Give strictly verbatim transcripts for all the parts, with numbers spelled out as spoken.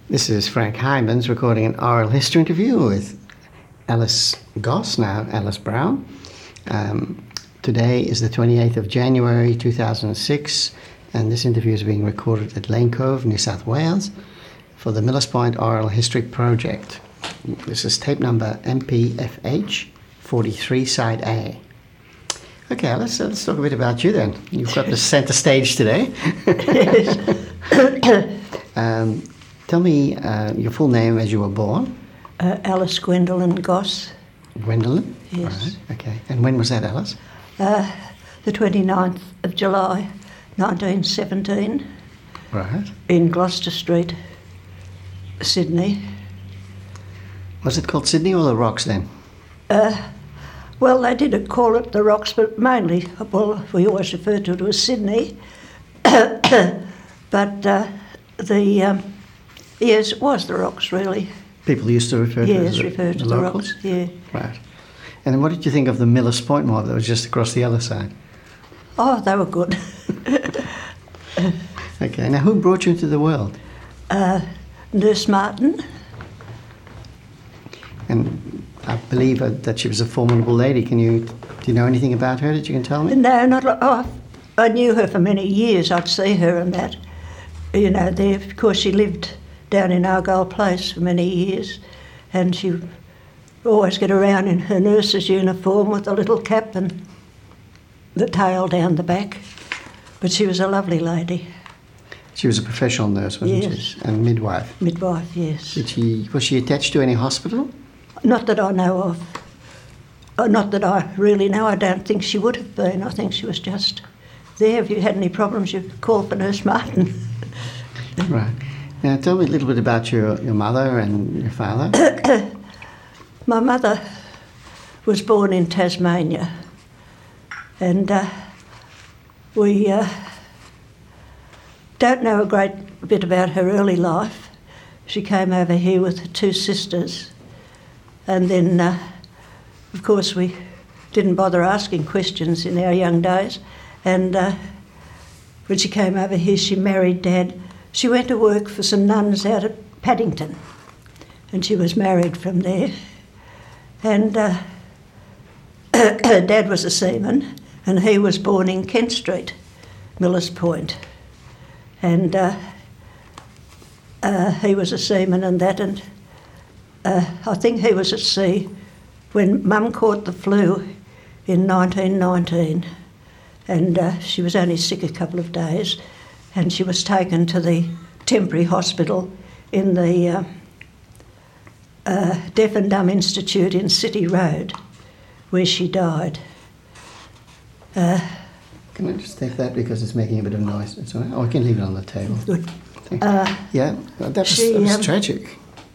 This is Frank Hymans recording an oral history interview with Alice Goss, now Alice Brown. Um, today is the twenty-eighth of January two thousand six, and this interview is being recorded at Lane Cove, New South Wales, for the Millers Point Oral History Project. This is tape number M P F H forty-three, side A. Okay, Alice, let's talk a bit about you then. You've got the centre stage today. um, tell me uh, your full name as you were born. Uh, Alice Gwendolyn Goss. Gwendolyn? Yes. Right, okay. And when was that, Alice? Uh, the twenty-ninth of July, nineteen seventeen. Right. In Gloucester Street, Sydney. Was it called Sydney or the Rocks then? Uh, well, they did call it the Rocks, but mainly, well, we always referred to it as Sydney. But uh, the, um, yes, it was the Rocks, really. People used to refer to yes, it as the, refer to the, the locals? Rocks, yeah. Right. And then what did you think of the Millers Point mob that was just across the other side? Oh, they were good. Okay, now who brought you into the world? Uh, Nurse Martin. And I believe uh, that she was a formidable lady. Can you, do you know anything about her that you can tell me? No, not. Oh, I knew her for many years. I'd see her and that. You know, there. Of course, she lived down in Argyle Place for many years, and she would always get around in her nurse's uniform with a little cap and the tail down the back. But she was a lovely lady. She was a professional nurse, wasn't yes. she? And midwife. Midwife, yes. Did she? Was she attached to any hospital? Not that I know of. Oh, not that I really know. I don't think she would have been. I think she was just there. If you had any problems, you call for Nurse Martin. Right. Now, tell me a little bit about your, your mother and your father. My mother was born in Tasmania, and uh, we uh, don't know a great bit about her early life. She came over here with her two sisters, and then, uh, of course, we didn't bother asking questions in our young days, and uh, when she came over here, she married Dad. She went to work for some nuns out at Paddington, and she was married from there. And uh, Dad was a seaman, and he was born in Kent Street, Millers Point. And uh, uh, he was a seaman and that, and uh, I think he was at sea when Mum caught the flu in nineteen nineteen, and uh, she was only sick a couple of days, and she was taken to the temporary hospital in the uh, uh, Deaf and Dumb Institute in City Road, where she died. Uh, Can I just take that because it's making a bit of noise? It's all right. Oh, I can leave it on the table. Good. Uh, yeah, that was, she, that was um, tragic.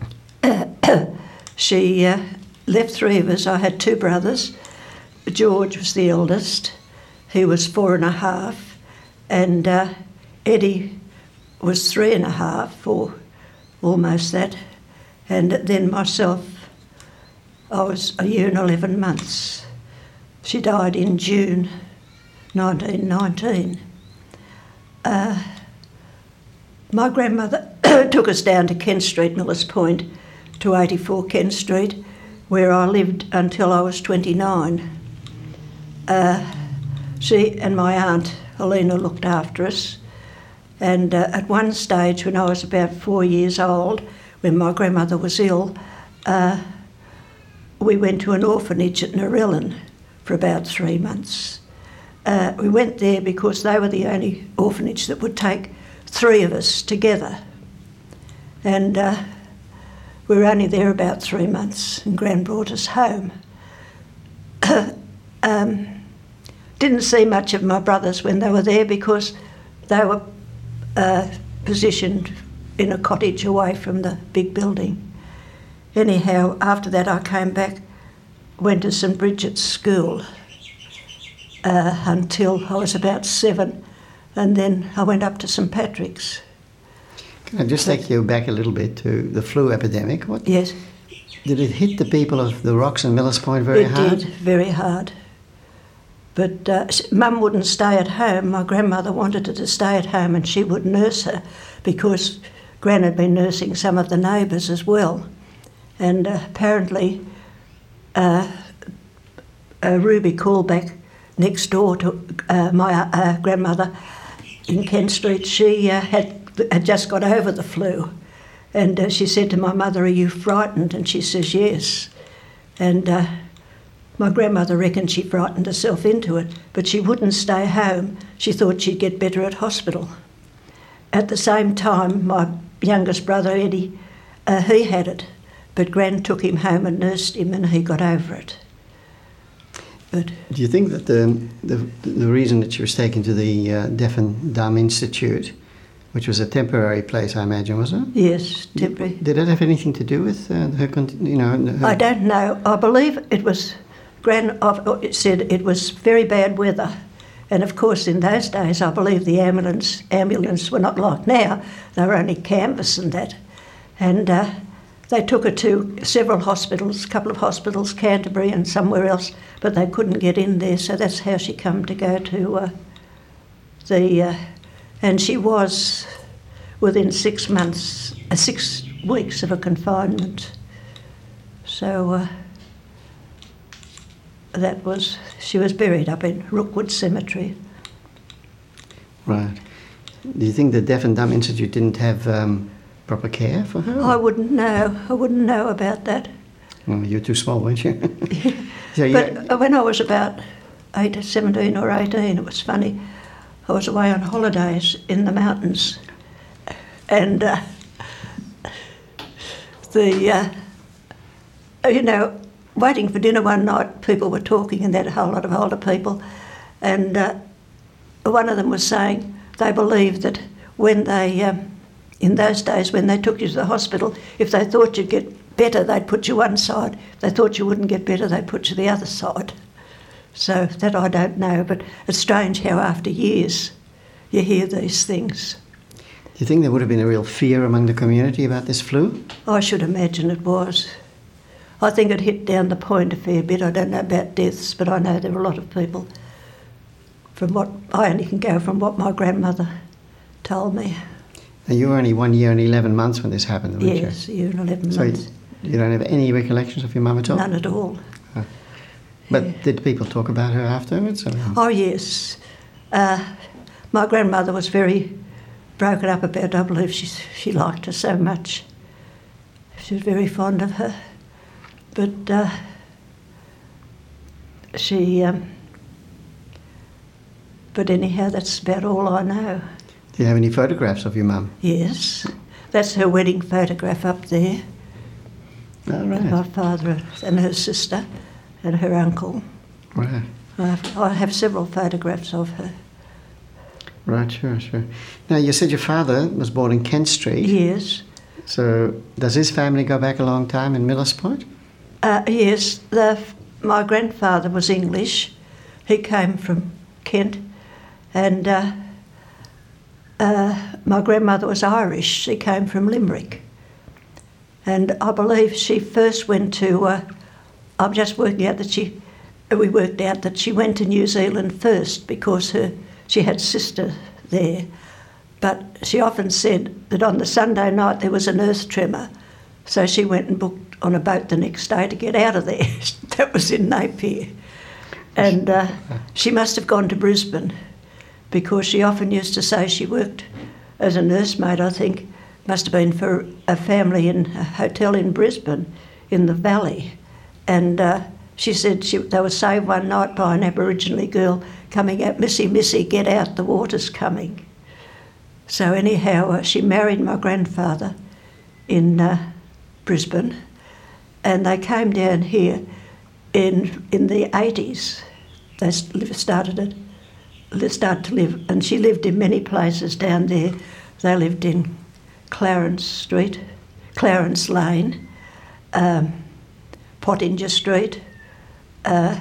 She uh, left three of us. I had two brothers. George was the eldest. He was four and a half. And uh, Eddie was three and a half, or almost that. And then myself, I was a year and eleven months. She died in June nineteen nineteen. Uh, my grandmother took us down to Kent Street, Millers Point, to eighty-four Kent Street, where I lived until I was twenty-nine. Uh, she and my aunt, Helena, looked after us. And uh, at one stage, when I was about four years old, when my grandmother was ill, uh, we went to an orphanage at Narellan for about three months. Uh, we went there because they were the only orphanage that would take three of us together. And uh, we were only there about three months, and Gran brought us home. um, didn't see much of my brothers when they were there because they were uh, positioned in a cottage away from the big building. Anyhow, after that I came back, went to St Bridget's School uh, until I was about seven, and then I went up to St Patrick's. Can I just take you back a little bit to the flu epidemic? What, yes. Did it hit the people of the Rocks and Millers Point very it hard? It did, very hard. But uh, Mum wouldn't stay at home. My grandmother wanted her to stay at home and she would nurse her because Gran had been nursing some of the neighbours as well. And uh, apparently uh, uh, Ruby Callback, next door to uh, my uh, grandmother in Kent Street, she uh, had, had just got over the flu. And uh, she said to my mother, "Are you frightened?" And she says, "Yes." And uh, my grandmother reckoned she frightened herself into it, but she wouldn't stay home. She thought she'd get better at hospital. At the same time, my youngest brother, Eddie, uh, he had it, but Gran took him home and nursed him, and he got over it. But do you think that the the, the reason that she was taken to the uh, Deaf and Dumb Institute, which was a temporary place, I imagine, was it? yes, temporary. Did that have anything to do with uh, her, con- you know? Her I don't know. I believe it was, Gran it said it was very bad weather. And of course, in those days, I believe the ambulance ambulance were not like now. They were only canvas and that. And uh, they took her to several hospitals, a couple of hospitals, Canterbury and somewhere else, but they couldn't get in there. So that's how she come to go to uh, the... Uh, and she was within six months, uh, six weeks of a confinement. So uh, that was... She was buried up in Rookwood Cemetery. Right. Do you think the Deaf and Dumb Institute didn't have um, proper care for her? I wouldn't know. I wouldn't know about that. Well, you're too small, weren't you? so But yeah. when I was about eight, seventeen or eighteen, it was funny. I was away on holidays in the mountains, and uh, the uh, you know, waiting for dinner one night, people were talking, and there were a whole lot of older people, and uh, one of them was saying they believed that when they, um, in those days when they took you to the hospital, if they thought you'd get better, they'd put you one side. If they thought you wouldn't get better, they'd put you the other side. So that I don't know, but it's strange how after years you hear these things. Do you think there would have been a real fear among the community about this flu? I should imagine it was. I think it hit down the point a fair bit. I don't know about deaths, but I know there were a lot of people. From what I only can go from what my grandmother told me. Now, you were only one year and eleven months when this happened, weren't you? Yes, a year and eleven So months. you don't have any recollections of your mum at all? None at all. But Yeah. did people talk about her afterwards? Or? Oh yes, uh, my grandmother was very broken up about. I believe she she liked her so much. She was very fond of her, but uh, she. Um, but anyhow, that's about all I know. Do you have any photographs of your mum? Yes, that's her wedding photograph up there. Oh, right. My father and her sister and her uncle. Right. I have, I have several photographs of her. Right, sure, sure. Now, you said your father was born in Kent Street. Yes. So, does his family go back a long time in Millers Point? Uh, yes, the, my grandfather was English. He came from Kent. And uh, uh, my grandmother was Irish. She came from Limerick. And I believe she first went to... Uh, I'm just working out that she... We worked out that she went to New Zealand first because her she had a sister there. But she often said that on the Sunday night there was an earth tremor. So she went and booked on a boat the next day to get out of there. That was in Napier. And uh, she must have gone to Brisbane because she often used to say she worked as a nursemaid, I think, must have been for a family in a hotel in Brisbane in the valley. And uh, she said she, they were saved one night by an Aboriginal girl coming out, "Missy, Missy, get out, the water's coming." So anyhow, uh, she married my grandfather in uh, Brisbane, and they came down here in in the eighties. They started it, they started to live, and she lived in many places down there. They lived in Clarence Street, Clarence Lane, um, Pottinger Street, uh,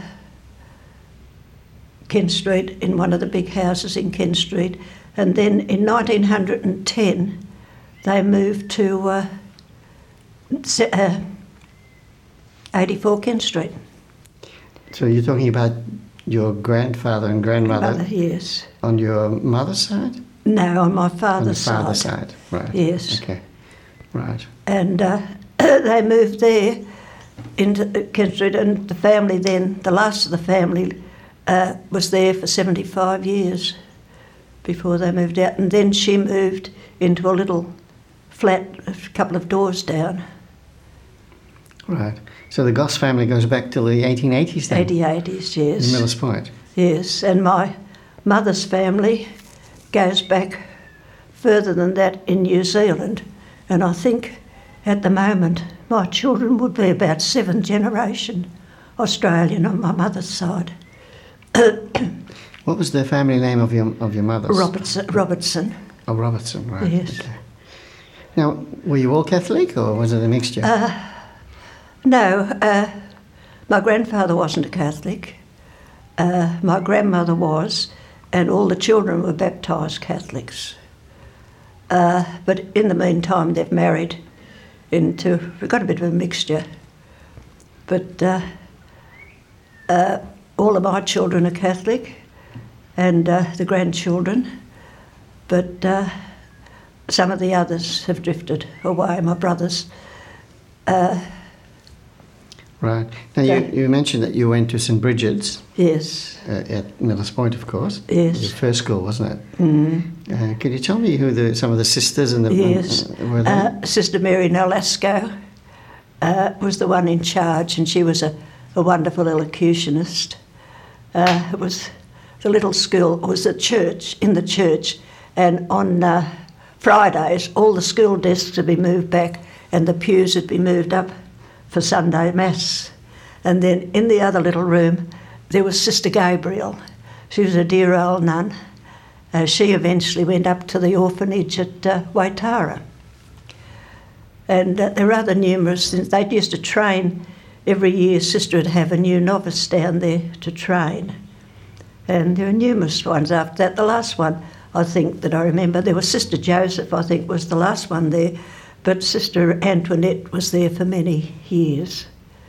Kent Street, in one of the big houses in Kent Street. And then in nineteen ten, they moved to uh, uh, eighty-four Kent Street. So you're talking about your grandfather and grandmother Mother, yes. on your mother's side? No, on my father's on the father's side. side, right. Yes. Okay. Right. And uh, they moved there into Kent Street, and the family then, the last of the family, uh, was there for seventy-five years before they moved out. And then she moved into a little flat a couple of doors down. Right. So the Goss family goes back till the eighteen eighties then? eighteen eighties, yes. In Millers Point? Yes, and my mother's family goes back further than that in New Zealand. And I think at the moment my children would be about seventh generation Australian on my mother's side. What was the family name of your of your mother's? Robertson. Robertson. Oh, Robertson, right. Yes. Okay. Now, were you all Catholic or was it a mixture? Uh, no, uh, my grandfather wasn't a Catholic. Uh, my grandmother was, and all the children were baptised Catholics. Uh, but in the meantime, they've married into, we've got a bit of a mixture. But uh, uh, all of my children are Catholic, and uh, the grandchildren. But uh, some of the others have drifted away, my brothers. Uh, right. Now, you, you mentioned that you went to St Bridget's. Yes. Uh, at Millers Point, of course. Yes. Your first school, wasn't it? Mm. Uh, could you tell me who the some of the sisters and the Yes. uh, were there? Uh, Sister Mary Nolasco uh, was the one in charge, and she was a, a wonderful elocutionist. Uh, it was the little school, it was a church, in the church, and on uh, Fridays all the school desks would be moved back and the pews would be moved up for Sunday Mass. And then in the other little room there was Sister Gabriel. She was a dear old nun. Uh, she eventually went up to the orphanage at uh, Waitara. And uh, they're rather numerous. They used to train every year. Sister would have a new novice down there to train. And there were numerous ones after that. The last one, I think, that I remember, there was Sister Joseph, I think, was the last one there. But Sister Antoinette was there for many years.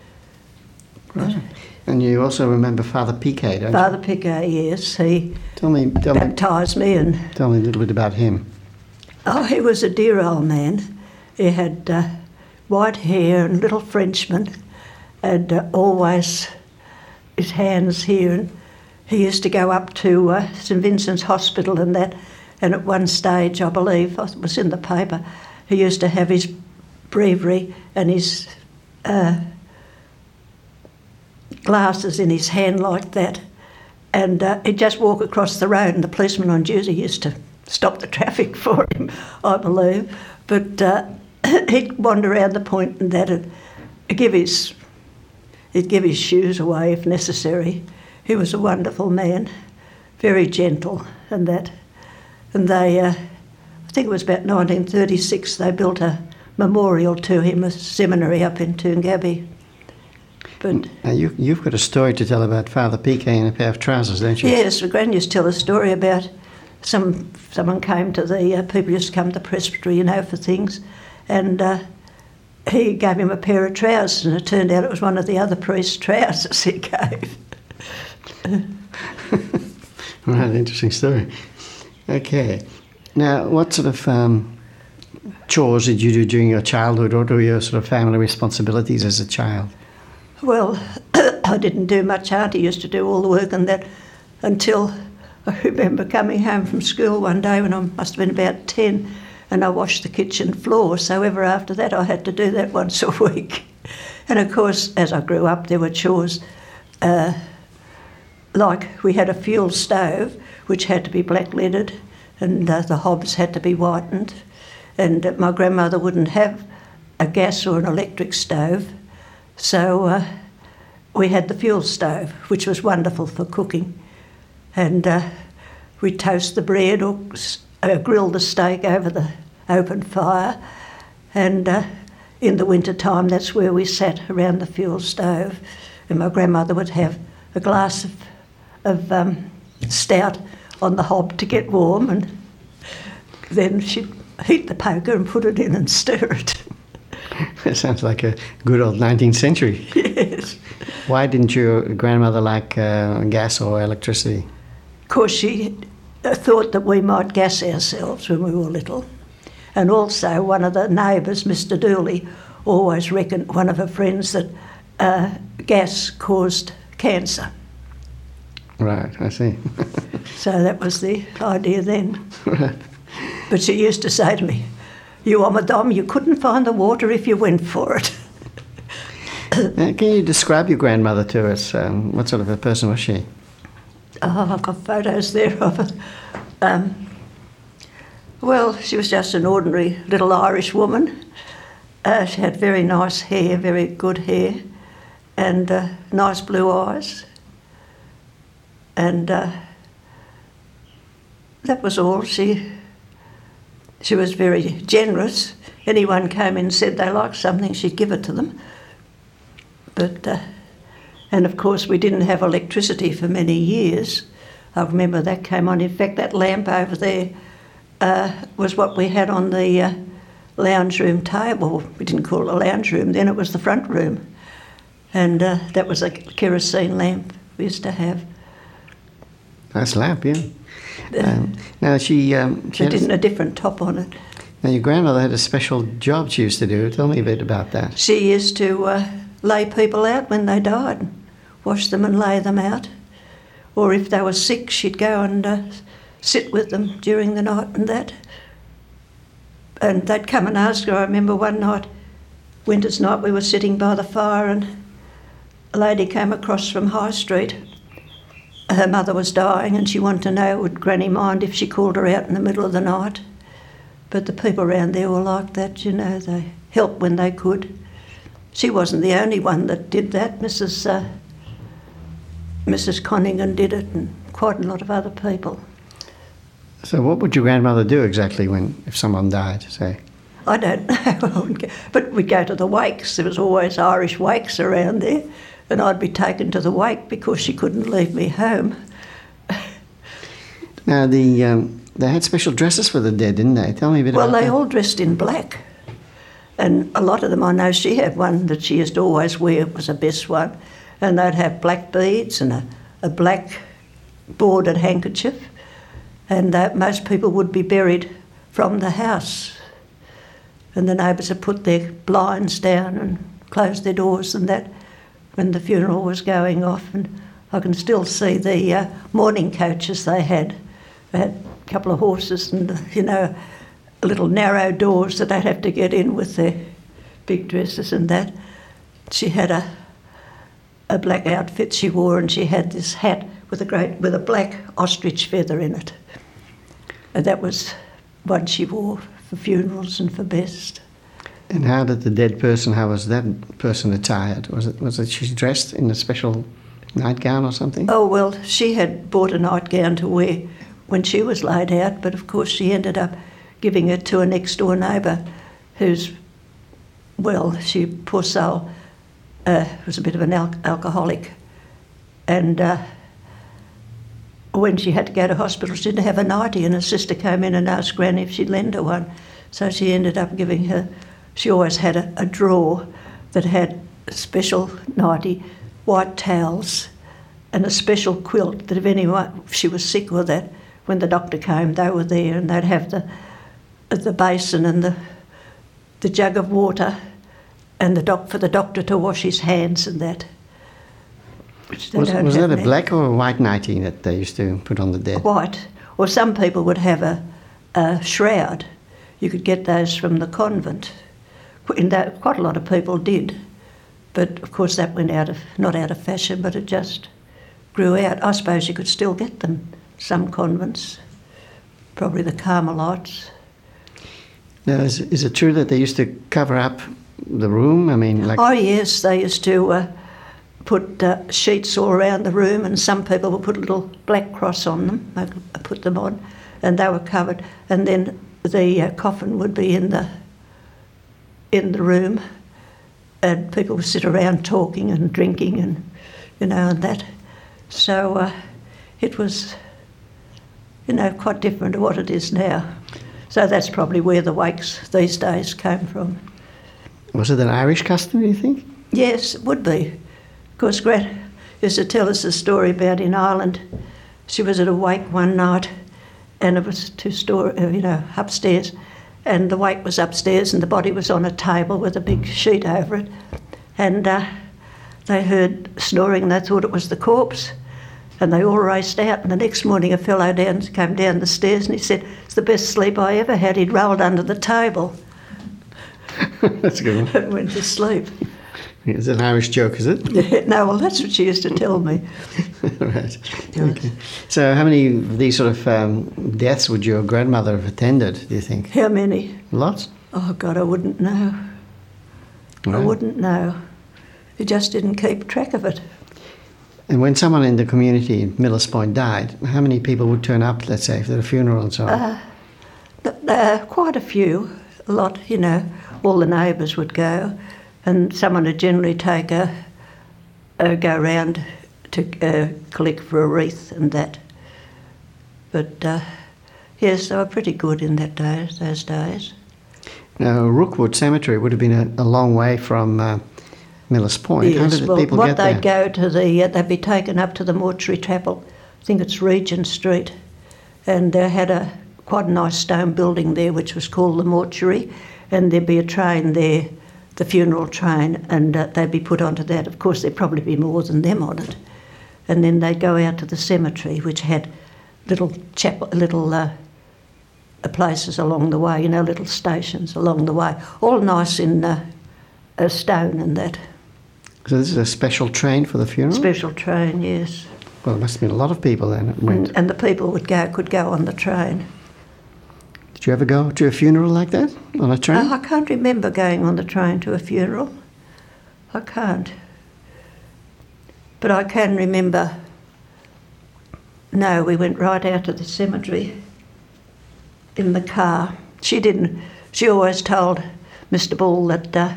Right. And you also remember Father Piquet, don't Father you? Piquet, yes. He Tell me, tell me, baptised me and... tell me a little bit about him. Oh, he was a dear old man. He had uh, white hair and little Frenchman, and uh, always his hands here. And he used to go up to uh, St Vincent's Hospital and that, and at one stage, I believe, it was in the paper, he used to have his breviary and his uh, glasses in his hand like that, and uh, he'd just walk across the road, and the policeman on duty used to stop the traffic for him, I believe. But uh, he'd wander around the point and that, and give his, he'd give his shoes away if necessary. He was a wonderful man, very gentle and that. And they, uh, I think it was about nineteen thirty-six, they built a memorial to him, a seminary up in Toongabbie. But Now you, you've got a story to tell about Father Piquet in a pair of trousers, don't you? yes, my gran used to tell a story about some someone came to the, uh, people used to come to the presbytery, you know, for things, and uh, he gave him a pair of trousers, and it turned out it was one of the other priest's trousers he gave. Right, interesting story. Okay. Now, what sort of um, chores did you do during your childhood, or what were your sort of family responsibilities as a child? Well, I didn't do much. Auntie used to do all the work and that until I remember coming home from school one day when I must have been about ten, and I washed the kitchen floor. So ever after that I had to do that once a week. And of course, as I grew up, there were chores. Uh, like we had a fuel stove which had to be black-leaded, and uh, the hobs had to be whitened. And uh, my grandmother wouldn't have a gas or an electric stove. So uh, we had the fuel stove, which was wonderful for cooking. And uh, we'd toast the bread or uh, grill the steak over the open fire. And uh, in the winter time, that's where we sat around the fuel stove. And my grandmother would have a glass of, of um, stout on the hob to get warm, and then she'd heat the poker and put it in and stir it. That sounds like a good old nineteenth century. Yes. Why didn't your grandmother like uh, gas or electricity? Of course, she thought that we might gas ourselves when we were little. And also one of the neighbours, Mister Dooley, always reckoned, one of her friends, that uh, gas caused cancer. Right, I see. So that was the idea then. Right. But she used to say to me, "You are Madame, you couldn't find the water if you went for it." Uh, can you describe your grandmother to us? Um, what sort of a person was she? Oh, I've got photos there of her. Um, well, she was just an ordinary little Irish woman. Uh, she had very nice hair, very good hair, and uh, nice blue eyes. And uh, that was all. She she was very generous. Anyone came in and said they liked something, she'd give it to them. But uh, and of course we didn't have electricity for many years. I remember that came on. In fact, that lamp over there uh, was what we had on the uh, lounge room table. We didn't call it a lounge room then, it was the front room. And uh, that was a kerosene lamp we used to have. Nice lamp, yeah. Um, now she... Um, she It had didn't a, a different top on it. now your grandmother had a special job she used to do. Tell me a bit about that. She used to uh, lay people out when they died, wash them and lay them out. Or if they were sick, she'd go and uh, sit with them during the night and that. And they'd come and ask her. I remember one night, winter's night, we were sitting by the fire and a lady came across from High Street. Her mother was dying and she wanted to know, would Granny mind if she called her out in the middle of the night? But the people around there were like that, you know, they helped when they could. She wasn't the only one that did that. Missus Uh, Missus Conningham did it, and quite a lot of other people. So what would your grandmother do exactly when if someone died, say? I don't know, but we'd go to the wakes. There was always Irish wakes around there, and I'd be taken to the wake because she couldn't leave me home. Now, the um, they had special dresses for the dead, didn't they? Tell me a bit Well, about they that. all dressed in black, and a lot of them, I know she had one that she used to always wear. It was the best one, and they'd have black beads and a, a black bordered handkerchief, and uh, most people would be buried from the house. And the neighbours had put their blinds down and closed their doors and that when the funeral was going off. And I can still see the uh, mourning coaches they had. They had a couple of horses and, you know, little narrow doors that they'd have to get in with their big dresses and that. She had a a black outfit she wore, and she had this hat with a great with a black ostrich feather in it. And that was one she wore for funerals and for best. And how did the dead person, how was that person attired? Was it was it she dressed in a special nightgown or something? Oh, well, she had bought a nightgown to wear when she was laid out, but of course she ended up giving it to a next-door neighbour who's, well, she, poor soul, uh, was a bit of an al- alcoholic. And uh, when she had to go to hospital, she didn't have a nightie, and her sister came in and asked Granny if she'd lend her one. So she ended up giving her, she always had a, a drawer that had a special nightie, white towels, and a special quilt that if anyone, if she was sick or that, when the doctor came, they were there, and they'd have the the basin and the the jug of water, and the doc for the doctor to wash his hands and that. Which they Was, don't was have that a now. black or a white nightie that they used to put on the dead? White, or some people would have a, a shroud. You could get those from the convent. And that, quite a lot of people did, but of course that went out of not out of fashion, but it just grew out. I suppose you could still get them. Some convents, probably the Carmelites. Now, is, is it true that they used to cover up the room? I mean, like... Oh yes, they used to uh, put uh, sheets all around the room, and some people would put a little black cross on them. They could put them on, and they were covered. And then the uh, coffin would be in the in the room, and people would sit around talking and drinking, and you know, and that. So uh, it was, you know, quite different to what it is now. So that's probably where the wakes these days came from. Was it an Irish custom, do you think? Yes, it would be. Of course, Grat used to tell us a story about in Ireland. She was at a wake one night, and it was two story, you know, upstairs, and the wake was upstairs and the body was on a table with a big sheet over it. And uh, they heard snoring and they thought it was the corpse. And they all raced out, and the next morning a fellow down came down the stairs and he said, "It's the best sleep I ever had." He'd rolled under the table. That's a good one. And went to sleep. It's an Irish joke, is it? No, well, that's what she used to tell me. Right. Okay. So how many of these sort of um, deaths would your grandmother have attended, do you think? How many? Lots? Oh, God, I wouldn't know. Right. I wouldn't know. He just didn't keep track of it. And when someone in the community in Millers Point died, how many people would turn up, let's say, for the funeral and so on? Uh, uh, quite a few, a lot, you know. All the neighbours would go, and someone would generally take a, a go round to uh, collect for a wreath and that. But uh, yes, they were pretty good in that day, those days. Now, Rookwood Cemetery would have been a, a long way from uh, Millers Point. Yes, How did well, people what get they'd there? go to the, uh, they'd be taken up to the mortuary chapel. I think it's Regent Street, and they had a quite a nice stone building there, which was called the mortuary, and there'd be a train there, the funeral train, and uh, they'd be put onto that. Of course, there'd probably be more than them on it, and then they'd go out to the cemetery, which had little chapel, little uh, places along the way, you know, little stations along the way, all nice in uh, a stone and that. So this is a special train for the funeral? Special train, yes. Well, there must have been a lot of people then that went. And, and the people would go could go on the train. Did you ever go to a funeral like that, on a train? Oh, I can't remember going on the train to a funeral. I can't. But I can remember, no, we went right out to the cemetery in the car. She didn't, she always told Mister Ball that uh,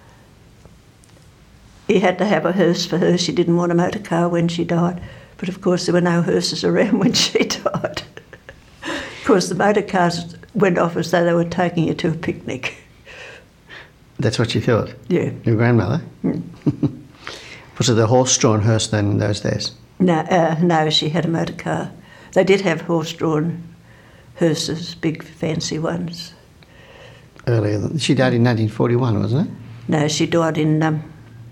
he had to have a hearse for her. She didn't want a motor car when she died. But of course there were no hearses around when she died. Of course the motor cars went off as though they were taking you to a picnic. That's what she thought? Yeah. Your grandmother? Mm. Was it a horse-drawn hearse then in those days? No, uh, no, she had a motor car. They did have horse-drawn hearses, big fancy ones. Earlier than, she died in nineteen forty-one, wasn't it? No, she died in, um,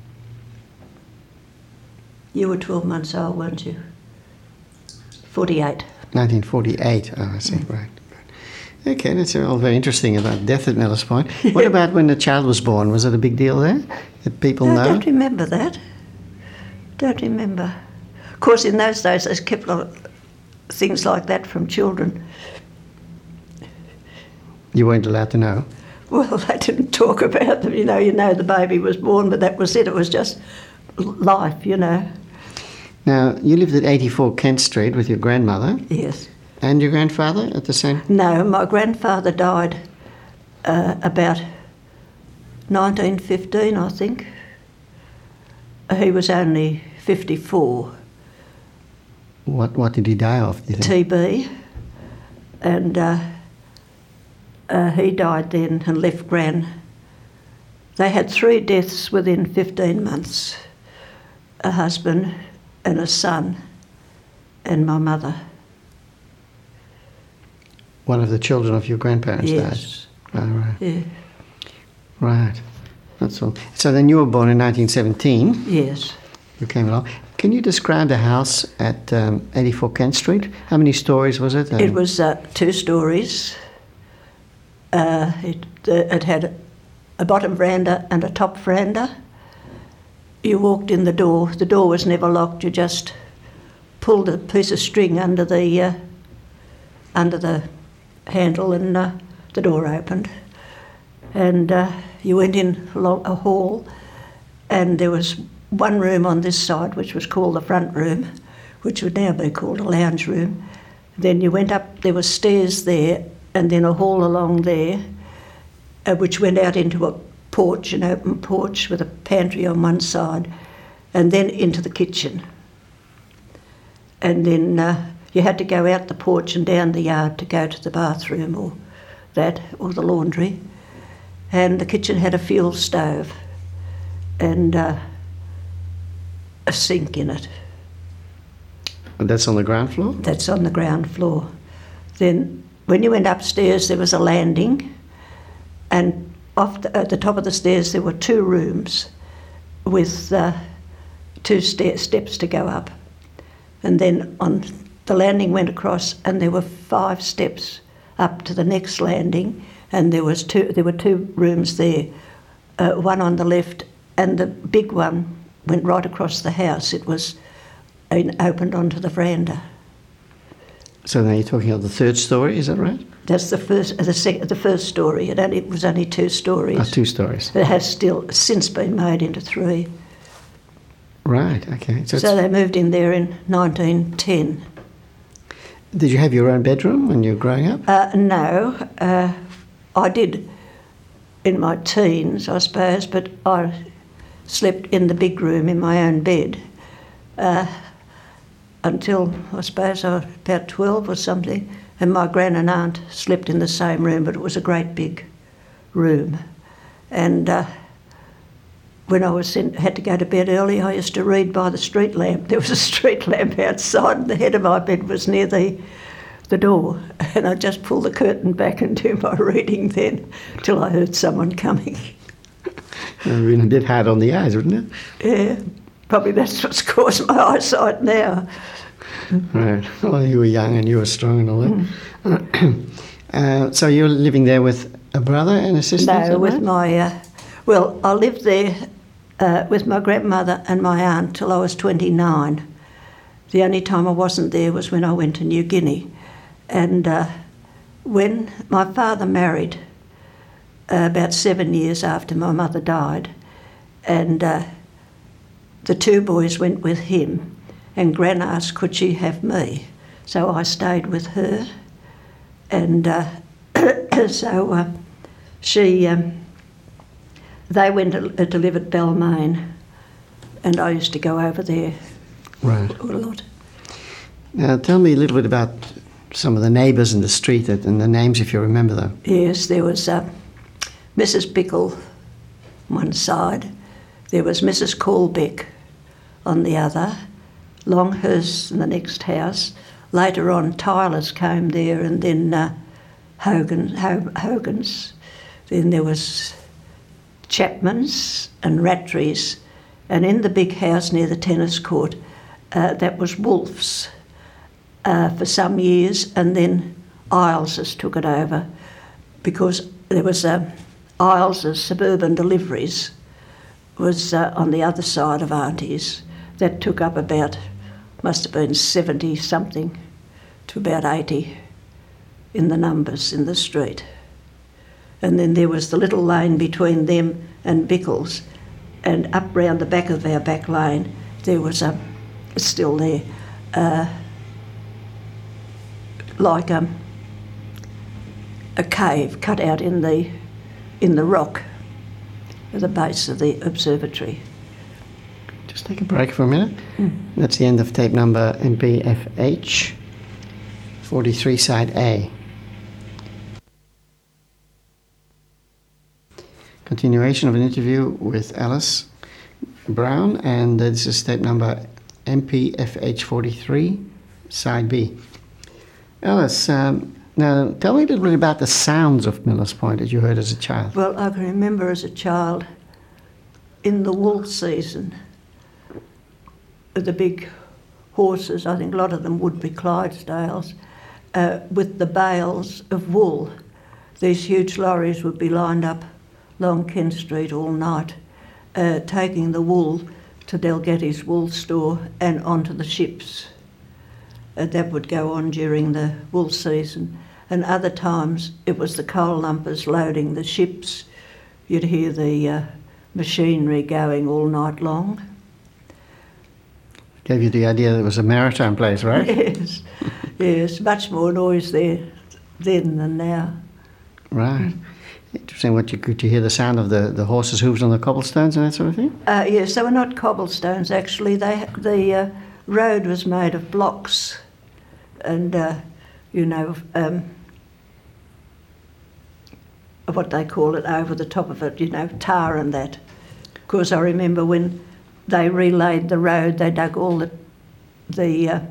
you were twelve months old, weren't you? forty-eight. nineteen forty-eight, oh I see, mm. Right. Okay, that's all very interesting about death at Millers Point. What about when the child was born? Was it a big deal there? Did people no, know? I don't remember that. Don't remember. Of course, in those days, they kept a lot of things like that from children. You weren't allowed to know? Well, they didn't talk about them. You know, you know the baby was born, but that was it. It was just life, you know. Now, you lived at eighty-four Kent Street with your grandmother. Yes. And your grandfather at the same? No, my grandfather died uh, about nineteen fifteen, I think. He was only fifty-four. What What did he die of, do you think? T B. And uh, uh, he died then and left Gran. They had three deaths within fifteen months. A husband and a son and my mother. One of the children of your grandparents yes. died? Oh, right. Yeah. Right. That's all. So then you were born in nineteen seventeen. Yes. You came along. Can you describe the house at um, eighty-four Kent Street? How many stories was it? Um, it was uh, two stories. Uh, it, uh, it had a bottom veranda and a top veranda. You walked in the door. The door was never locked. You just pulled a piece of string under the uh, under the handle and uh, the door opened. And uh, you went in along a hall, and there was one room on this side which was called the front room, which would now be called a lounge room. Then you went up, there were stairs there, and then a hall along there, uh, which went out into a porch, an open porch with a pantry on one side, and then into the kitchen. And then uh, you had to go out the porch and down the yard to go to the bathroom or that, or the laundry. And the kitchen had a fuel stove and uh, a sink in it. And that's on the ground floor? That's on the ground floor. Then when you went upstairs there was a landing, and off the, at the top of the stairs there were two rooms with uh, two stair steps to go up. And then on the landing went across, and there were five steps up to the next landing, and there was two. There were two rooms there, uh, one on the left, and the big one went right across the house. It was in, opened onto the veranda. So now you're talking of the third story, is that right? That's the first. The second. The first story. It only it was only two stories. Oh, two stories. It has still since been made into three. Right. Okay. So, So they moved in there in nineteen ten. did you have your own bedroom when you were growing up? Uh, no, uh, I did in my teens, I suppose, but I slept in the big room in my own bed uh, until, I suppose, I was about twelve or something, and my gran and aunt slept in the same room, but it was a great big room. And uh, when I was in, had to go to bed early, I used to read by the street lamp. There was a street lamp outside, and the head of my bed was near the the door, and I'd just pull the curtain back and do my reading then, till I heard someone coming. It would have been a bit hard on the eyes, wouldn't it? Yeah, probably that's what's caused my eyesight now. Right. Well, you were young and you were strong and all that. Mm. uh, so you're living there with a brother and a sister? is No, that with right? my, uh, well, I lived there uh, with my grandmother and my aunt till I was twenty-nine. The only time I wasn't there was when I went to New Guinea. And uh, when my father married, uh, about seven years after my mother died, and uh, the two boys went with him, and Gran asked could she have me. So I stayed with her, and uh, so uh, she, um, they went to, uh, to live at Balmain, and I used to go over there Right. a lot. Now, tell me a little bit about some of the neighbours in the street that, and the names, if you remember them. Yes, there was uh, Missus Bickle one side, there was Missus Colbeck on the other, Longhurst in the next house. Later on, Tyler's came there, and then uh, Hogan, Ho- Hogan's. Then there was Chapman's and Rattray's, and in the big house near the tennis court, uh, that was Wolf's uh, for some years, and then Iles's took it over because there was uh, Iles's Suburban Deliveries was uh, on the other side of Auntie's. That took up about, must have been seventy something to about eighty in the numbers in the street. And then there was the little lane between them and Bickle's, and up round the back of our back lane there was a, it's still there, uh, like a, a cave cut out in the in the rock at the base of the observatory. Just take a break for a minute. Mm. That's the end of tape number M P F H forty-three, side A. Continuation of an interview with Alice Brown, and this is tape number M P F H forty-three, side B. Alice, um, now tell me a little bit about the sounds of Millers Point that you heard as a child. Well, I can remember as a child in the wool season, the big horses, I think a lot of them would be Clydesdales, uh, with the bales of wool. These huge lorries would be lined up along Kent Street all night, uh, taking the wool to Dalgetty's wool store and onto the ships. Uh, that would go on during the wool season. And other times it was the coal lumpers loading the ships. You'd hear the uh, machinery going all night long. Gave you the idea that it was a maritime place, right? Yes, yes, much more noise there then than now. Right. Interesting. What you could you hear the sound of the, the horses' hooves on the cobblestones and that sort of thing? Uh, yes, they were not cobblestones actually. They the uh, road was made of blocks, and uh, you know um, what they call it over the top of it. You know, tar and that. Of course, I remember when they relaid the road, they dug all the the uh,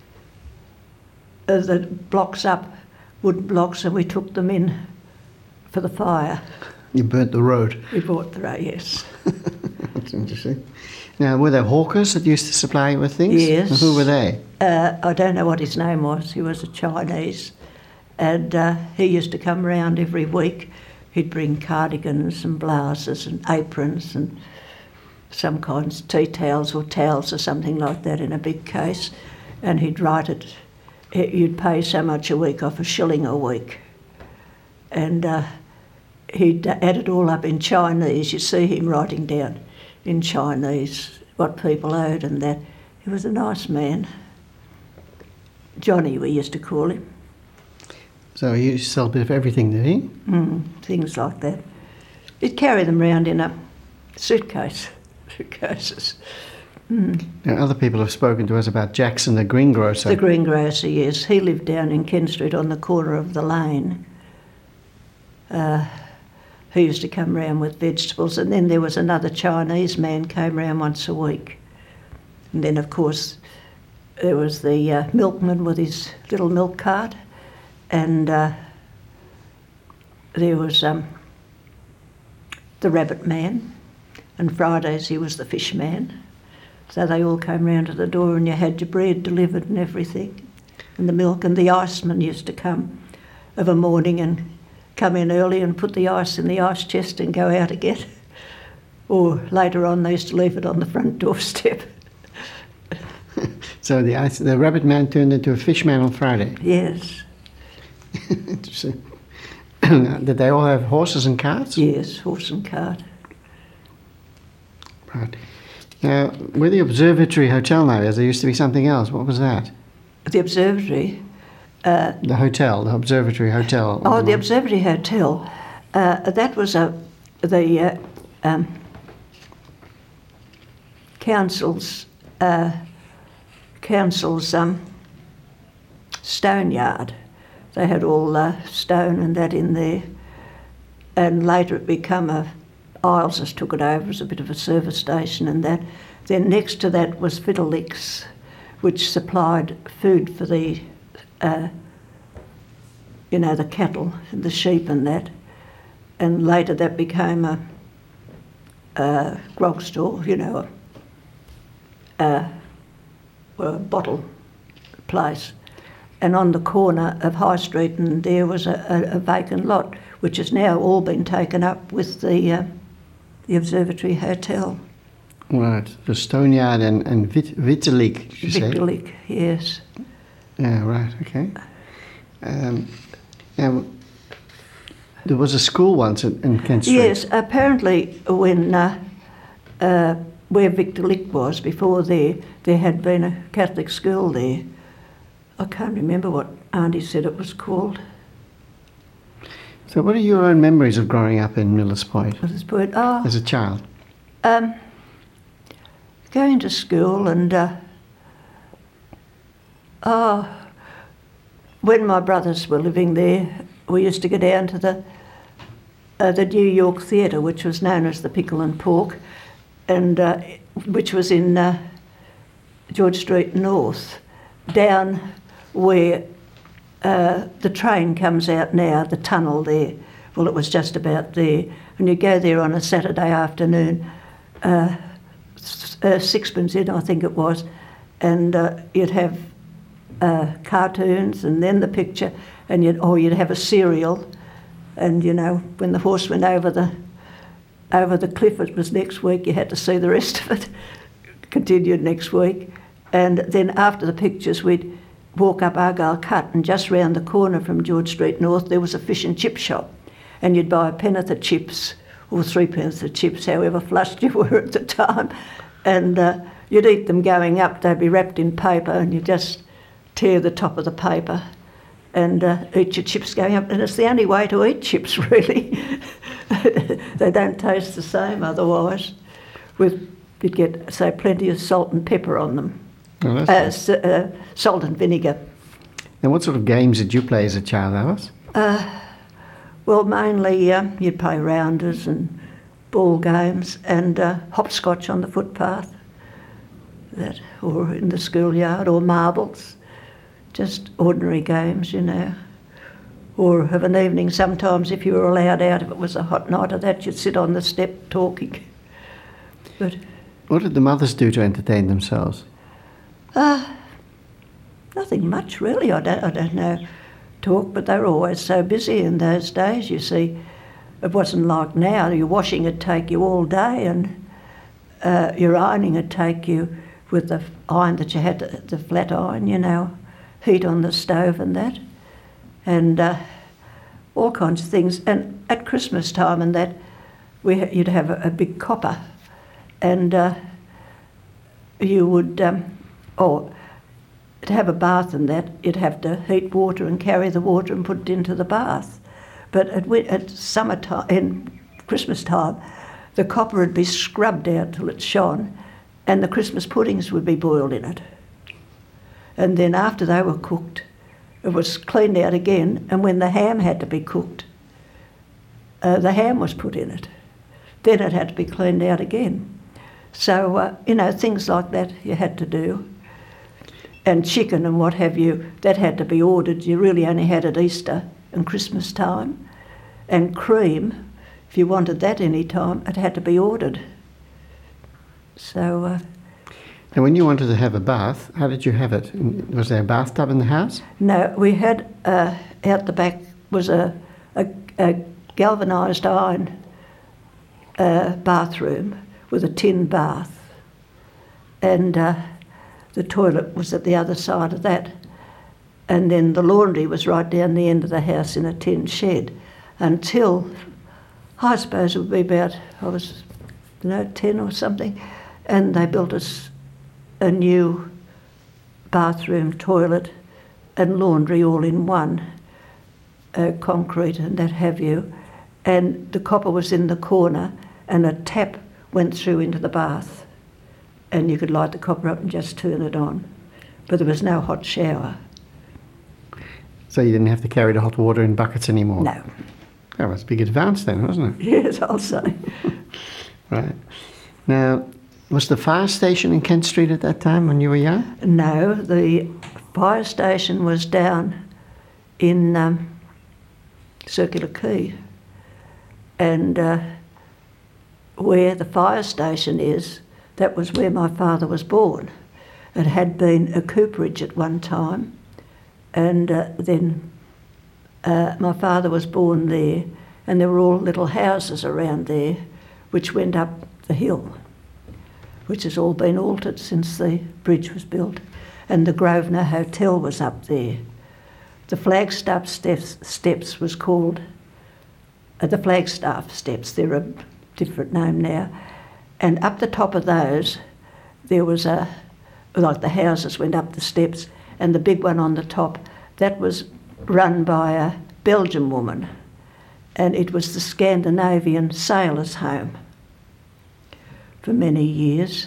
uh, the blocks up, wood blocks, and we took them in for the fire. You burnt the road. We bought the road, yes. That's interesting. Now, were there hawkers that used to supply you with things? Yes. And who were they? Uh, I don't know what his name was. He was a Chinese. And uh, he used to come round every week. He'd bring cardigans and blouses and aprons and some kinds of tea towels or towels or something like that in a big case. And he'd write it. You'd pay so much a week off a shilling a week. And uh, he'd add it all up in Chinese. You see him writing down in Chinese what people owed and that. He was a nice man. Johnny, we used to call him. So he used to sell a bit of everything, did he? Mm, things like that. He'd carry them round in a suitcase, suitcases. Mm. Now, other people have spoken to us about Jackson, the greengrocer. The greengrocer, yes. He lived down in Ken Street on the corner of the lane. Uh, he used to come round with vegetables, and then there was another Chinese man came round once a week. And then, of course, there was the uh, milkman with his little milk cart, and uh, there was um, the rabbit man, and Fridays he was the fish man. So they all came round to the door and you had your bread delivered and everything, and the milk, and the iceman used to come of a morning and come in early and put the ice in the ice chest and go out again. Or later on they used to leave it on the front doorstep. So the ice, the rabbit man turned into a fish man on Friday? Yes. Interesting. Did they all have horses and carts? Yes, horse and cart. Right. Now, where the Observatory Hotel now is, there used to be something else. What was that? The observatory. Uh, the hotel, the Observatory Hotel. Oh, the Observatory Hotel. Uh, that was a the uh, um, council's uh, council's um, stone yard. They had all uh, stone and that in there, and later it became a. Isles just took it over as a bit of a service station and that. Then next to that was Fiddlelicks, which supplied food for the, uh, you know, the cattle and the sheep and that. And later that became a, a grog store, you know, a, a, a bottle place. And on the corner of High Street, and there was a, a, a vacant lot, which has now all been taken up with the uh, the Observatory Hotel. Right, the Stoneyard and, and Vit- Vitalik, did you say? Vitalik, yes. Yeah, right, okay. Um, now, there was a school once in, in Kent Street. Yes, apparently when, uh, uh, where Victor Lick was, before there, there had been a Catholic school there. I can't remember what Auntie said it was called. So what are your own memories of growing up in Millers Point Millers Point, oh, as a child? Um, going to school and, uh, oh, when my brothers were living there, we used to go down to the uh, the New York Theatre, which was known as the Pickle and Pork, and uh, which was in uh, George Street North, down where uh, the train comes out now, the tunnel there. Well, it was just about there. And you go there on a Saturday afternoon, uh, uh, sixpence in, I think it was, and uh, you'd have uh, cartoons and then the picture, and you'd, or you'd have a cereal, and you know, when the horse went over the over the cliff, it was next week, you had to see the rest of it, continued next week. And then after the pictures, we'd walk up Argyle Cut, and just round the corner from George Street North, there was a fish and chip shop, and you'd buy a penn'orth of chips, or three penn'orth of chips, however flushed you were at the time, and uh, you'd eat them going up. They'd be wrapped in paper, and you just tear the top of the paper and uh, eat your chips going up. And it's the only way to eat chips, really. They don't taste the same otherwise. With you'd get, say, plenty of salt and pepper on them. Oh, that's uh, nice. s- uh, salt and vinegar. And what sort of games did you play as a child, Alice? Uh, well, mainly uh, you'd play rounders and ball games and uh, hopscotch on the footpath, that, or in the schoolyard, or marbles. Just ordinary games, you know. Or of an evening, sometimes if you were allowed out, if it was a hot night or that, you'd sit on the step talking. But what did the mothers do to entertain themselves? uh, nothing much really, I don't, I don't know, talk, but they were always so busy in those days, you see. It wasn't like now, your washing would take you all day and uh, your ironing would take you with the iron that you had, the, the flat iron, you know, heat on the stove and that. And uh, all kinds of things. And at Christmas time and that, we ha- you'd have a, a big copper, and uh, you would, um, oh, to have a bath and that, you'd have to heat water and carry the water and put it into the bath. But at, at summer time, in Christmas time, the copper would be scrubbed out till it shone, and the Christmas puddings would be boiled in it. And then after they were cooked, it was cleaned out again, and when the ham had to be cooked, uh, the ham was put in it. Then it had to be cleaned out again. So, uh, you know, things like that you had to do. And chicken and what have you, that had to be ordered. You really only had at Easter and Christmas time. And cream, if you wanted that any time, it had to be ordered. So... Uh, And when you wanted to have a bath, how did you have it? Was there a bathtub in the house? No, we had, uh, out the back was a, a, a galvanised iron uh, bathroom with a tin bath. And uh, the toilet was at the other side of that. And then the laundry was right down the end of the house in a tin shed until, I suppose it would be about, I was, you know, ten or something, and they built us a new bathroom, toilet and laundry all in one, uh, concrete and that have you. And the copper was in the corner and a tap went through into the bath, and you could light the copper up and just turn it on. But there was no hot shower. So you didn't have to carry the hot water in buckets anymore? No. That was a big advance then, wasn't it? Yes, I'll say. Right. Now, was the fire station in Kent Street at that time when you were young? No, the fire station was down in um, Circular Quay. And uh, where the fire station is, that was where my father was born. It had been a cooperage at one time, and uh, then uh, my father was born there, and there were all little houses around there which went up the hill, which has all been altered since the bridge was built. And the Grosvenor Hotel was up there. The Flagstaff steps, steps was called, uh, the Flagstaff steps, they're a different name now. And up the top of those, there was a, like the houses went up the steps, and the big one on the top, that was run by a Belgian woman, and it was the Scandinavian Sailors' Home for many years.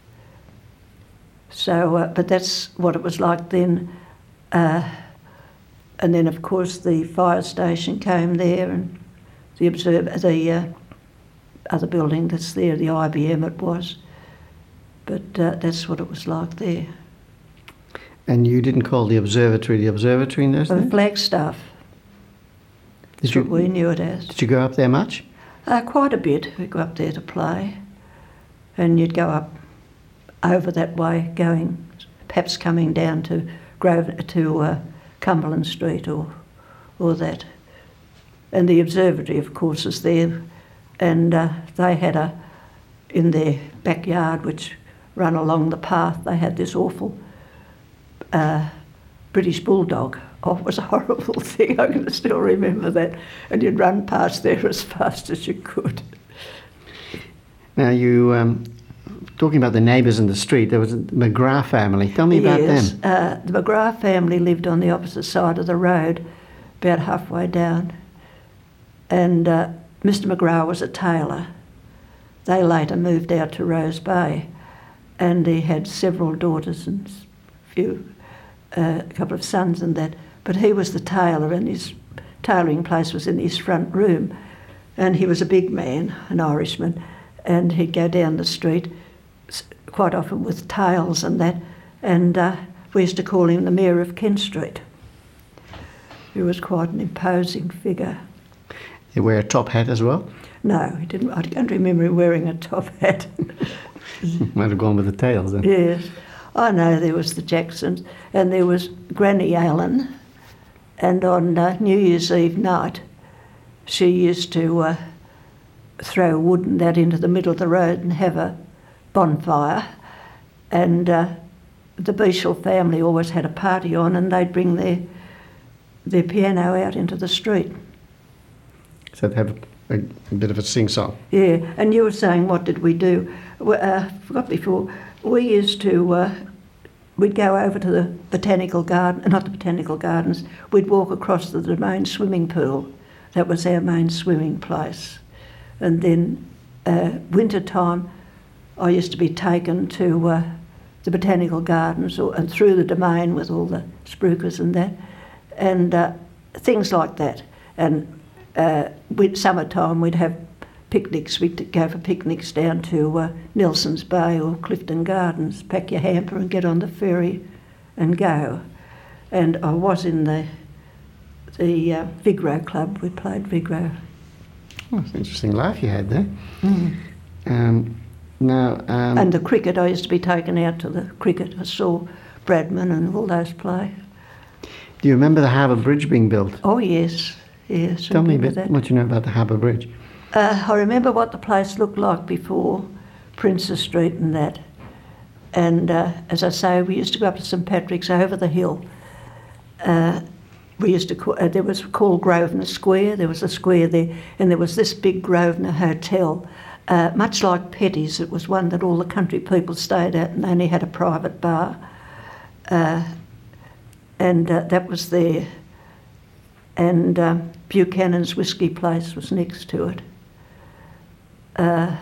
So, uh, but that's what it was like then. Uh, and then, of course, the fire station came there, and the observer, the uh, other building that's there, the I B M it was. But uh, that's what it was like there. And you didn't call the observatory the observatory in those The days? Flagstaff. That's Did what we knew it as. Did you go up there much? Uh, quite a bit. We'd go up there to play. And you'd go up over that way, going, perhaps coming down to Grove, to uh, Cumberland Street or or that. And the observatory, of course, is there. And uh, they had a, in their backyard, which ran along the path, they had this awful uh, British bulldog. Oh, it was a horrible thing. I can still remember that. And you'd run past there as fast as you could. Now, you, um, talking about the neighbours in the street, there was the McGrath family. Tell me about yes, them. Uh, the McGrath family lived on the opposite side of the road, about halfway down. And uh, Mister McGrath was a tailor. They later moved out to Rose Bay, and he had several daughters and a few, uh, a couple of sons and that. But he was the tailor, and his tailoring place was in his front room. And he was a big man, an Irishman, and he'd go down the street quite often with tails and that, and uh, we used to call him the Mayor of Kent Street. He was quite an imposing figure. He wear a top hat as well? No, he didn't. I don't remember him wearing a top hat. Might have gone with the tails then. Yes. I know there was the Jacksons, and there was Granny Allen, and on uh, New Year's Eve night, she used to uh, throw wood and that into the middle of the road and have a bonfire, and uh, the Beashel family always had a party on, and they'd bring their their piano out into the street. So they'd have a, a bit of a sing-song. Yeah, and you were saying, what did we do? Well, uh, I forgot before, we used to, uh, we'd go over to the botanical garden, not the botanical gardens, we'd walk across to the main swimming pool. That was our main swimming place. And then uh, winter time, I used to be taken to uh, the botanical gardens or, and through the domain with all the spruikers and that, and uh, things like that. And uh, with summertime, we'd have picnics. We'd go for picnics down to uh, Nelson's Bay or Clifton Gardens, pack your hamper and get on the ferry and go. And I was in the the uh, Vigro Club. We played Vigro. Oh, it's an interesting life you had there. Mm. Um, now, um, and the cricket, I used to be taken out to the cricket. I saw Bradman and all those play. Do you remember the Harbour Bridge being built? Oh, yes, yes. Tell me a bit that. what you know about the Harbour Bridge. Uh, I remember what the place looked like before Princes Street and that. And uh, as I say, we used to go up to St Patrick's over the hill. Uh, we used to call, uh, there was called Grosvenor Square. There was a square there, and there was this big Grosvenor Hotel, uh, much like Petty's. It was one that all the country people stayed at, and they only had a private bar. Uh, and uh, that was there. And um, Buchanan's Whiskey Place was next to it. Uh,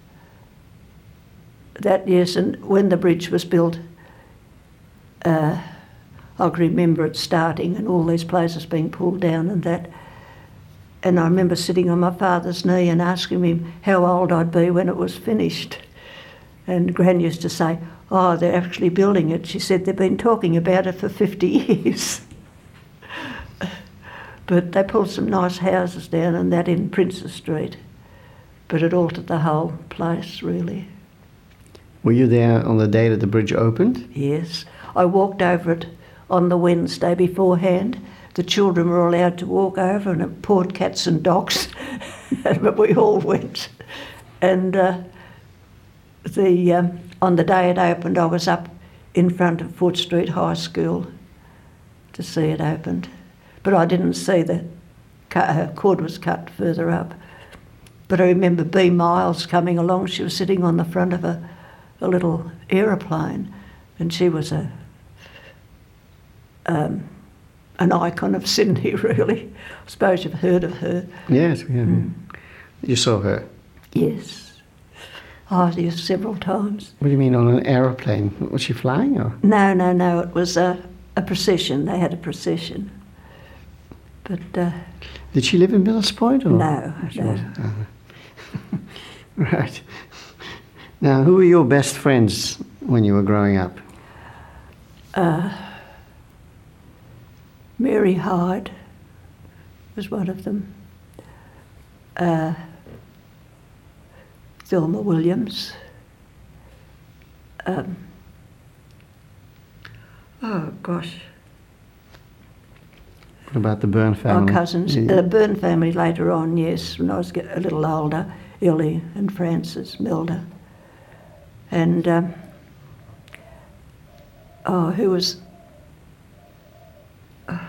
that, yes, and when the bridge was built, uh, I can remember it starting and all these places being pulled down and that. And I remember sitting on my father's knee and asking him how old I'd be when it was finished. And Gran used to say, oh, they're actually building it. She said they've been talking about it for fifty years. But they pulled some nice houses down and that in Princes Street. But it altered the whole place, really. Were you there on the day that the bridge opened? Yes. I walked over it on the Wednesday beforehand. The children were allowed to walk over and it poured cats and dogs. But we all went. And uh, the um, on the day it opened, I was up in front of Fort Street High School to see it opened. But I didn't see the uh, cord was cut further up. But I remember B. Miles coming along. She was sitting on the front of a, a little aeroplane, and she was a um, an icon of Sydney, really. I suppose you've heard of her. Yes, we have. Mm. You saw her? Yes. Oh, yes, several times. What do you mean, on an aeroplane? Was she flying, or? No, no, no. It was a, a procession. They had a procession. But uh, did she live in Millers Point? Or? No, she no. wasn't. Uh, right. Now, who were your best friends when you were growing up? Uh, Mary Hyde was one of them. Uh, Thelma Williams. Um, oh, gosh. What about the Byrne family? My cousins. Yeah. The Byrne family later on, yes, when I was a little older. Ellie and Frances, Milda. And, um, oh, who was... Uh,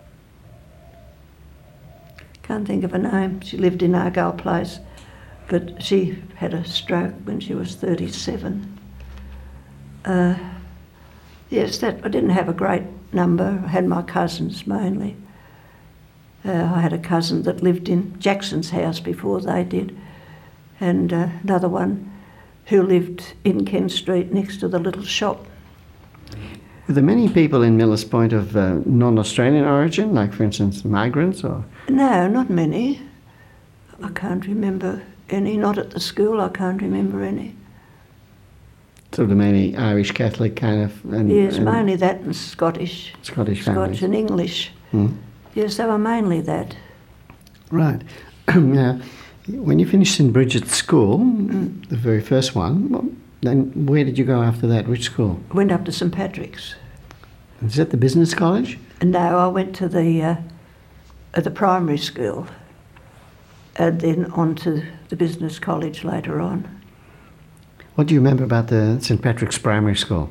can't think of her name. She lived in Argyle Place, but she had a stroke when she was thirty-seven. Uh, yes, that I didn't have a great number. I had my cousins mainly. Uh, I had a cousin that lived in Jackson's house before they did, and uh, another one who lived in Kent Street next to the little shop. Were there many people in Millers Point of uh, non-Australian origin, like, for instance, migrants? Or No, not many. I can't remember any. Not at the school, I can't remember any. sort of mainly Irish Catholic kind of? And, Yes, and mainly that and Scottish. Scottish Scotch families. and English. Hmm. Yes, they were mainly that. Right. Now, when you finished St Bridget's School, mm. the very first one, well, then where did you go after that? Which school? I went up to St Patrick's. Is that the business college? No, I went to the uh, at the primary school and then on to the business college later on. What do you remember about the St Patrick's Primary School?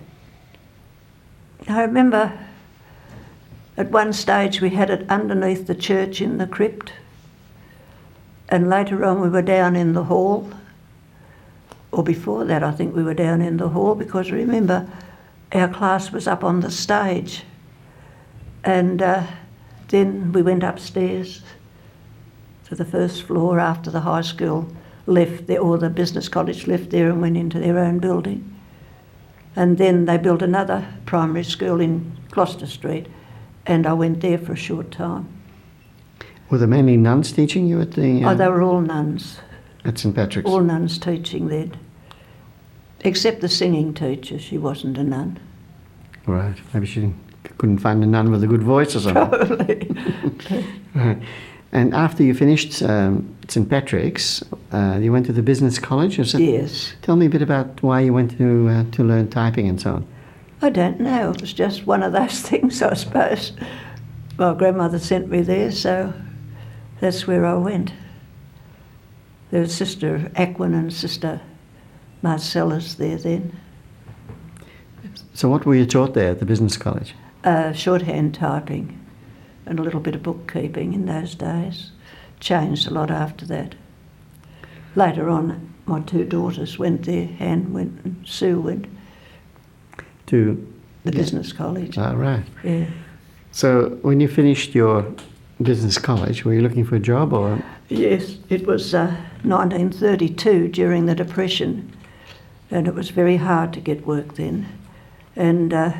I remember at one stage we had it underneath the church in the crypt, and later on we were down in the hall, or before that I think we were down in the hall, because remember our class was up on the stage, and uh, then we went upstairs to the first floor after the high school left there, or the business college left there and went into their own building. And then they built another primary school in Gloucester Street, and I went there for a short time. Were there many nuns teaching you at the... Uh, oh, they were all nuns. At St Patrick's? All nuns teaching then. Except the singing teacher, she wasn't a nun. Right, maybe she couldn't find a nun with a good voice or something. Probably. Right. And after you finished um, St Patrick's, uh, you went to the business college? Is it? Yes. Tell me a bit about why you went to uh, to learn typing and so on. I don't know. It was just one of those things, I suppose. My grandmother sent me there, so that's where I went. There was Sister Aquin and Sister Marcellus there then. So what were you taught there at the business college? Uh, shorthand typing and a little bit of bookkeeping in those days. Changed a lot after that. Later on, my two daughters went there, Anne went and Sue went. To the yeah. business college. Ah, right. Yeah. So when you finished your business college, were you looking for a job or...? Yes, it was uh, nineteen thirty-two during the Depression, and it was very hard to get work then. And uh,